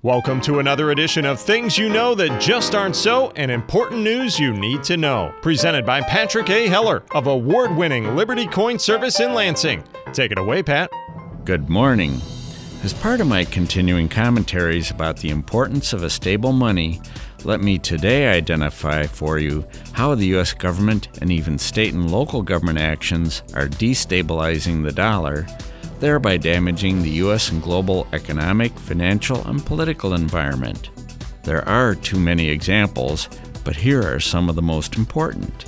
Welcome to another edition of Things You Know That Just Aren't So and Important News You Need to Know. Presented by Patrick A. Heller of award-winning Liberty Coin Service in Lansing. Take it away, Pat. Good morning. As part of my continuing commentaries about the importance of a stable money, let me today identify for you how the U.S. government and even state and local government actions are destabilizing the dollar, thereby damaging the U.S. and global economic, financial, and political environment. There are too many examples, but here are some of the most important.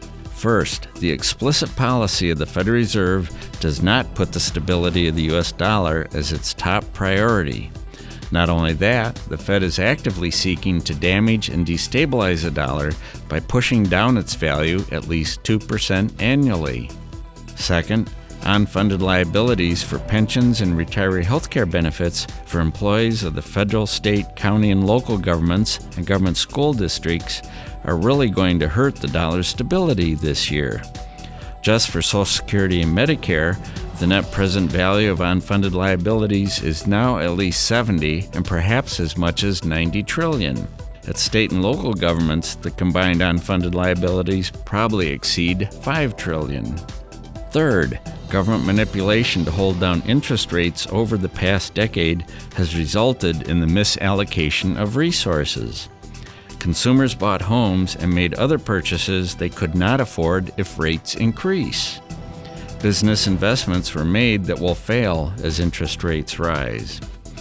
First, the explicit policy of the Federal Reserve does not put the stability of the U.S. dollar as its top priority. Not only that, the Fed is actively seeking to damage and destabilize the dollar by pushing down its value at least 2% annually. Second, unfunded liabilities for pensions and retiree health care benefits for employees of the federal, state, county, and local governments and government school districts are really going to hurt the dollar's stability this year. Just for Social Security and Medicare, the net present value of unfunded liabilities is now at least 70 and perhaps as much as 90 trillion. At state and local governments, the combined unfunded liabilities probably exceed 5 trillion. Third, government manipulation to hold down interest rates over the past decade has resulted in the misallocation of resources. Consumers bought homes and made other purchases they could not afford if rates increase. Business investments were made that will fail as interest rates rise.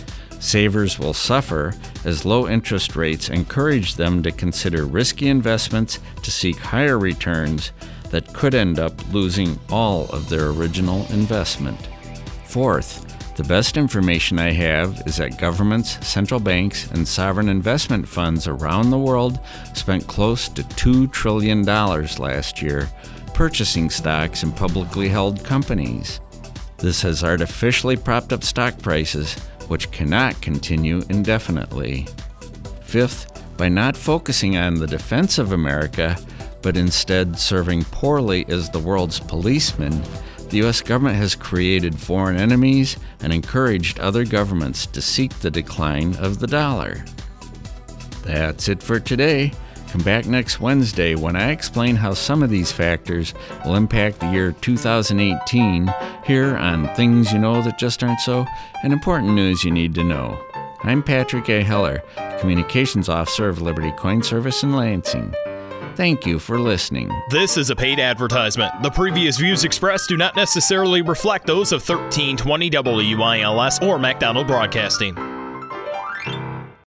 Savers will suffer as low interest rates encourage them to consider risky investments to seek higher returns that could end up losing all of their original investment. Fourth, the best information I have is that governments, central banks, and sovereign investment funds around the world spent close to $2 trillion last year purchasing stocks in publicly held companies. This has artificially propped up stock prices, which cannot continue indefinitely. Fifth, by not focusing on the defense of America, but instead serving poorly as the world's policeman, the U.S. government has created foreign enemies and encouraged other governments to seek the decline of the dollar. That's it for today. Come back next Wednesday when I explain how some of these factors will impact the year 2018 here on Things You Know That Just Aren't So and Important News You Need to Know. I'm Patrick A. Heller, Communications Officer of Liberty Coin Service in Lansing. Thank you for listening. This is a paid advertisement. The previous views expressed do not necessarily reflect those of 1320 WILS or MacDonald Broadcasting.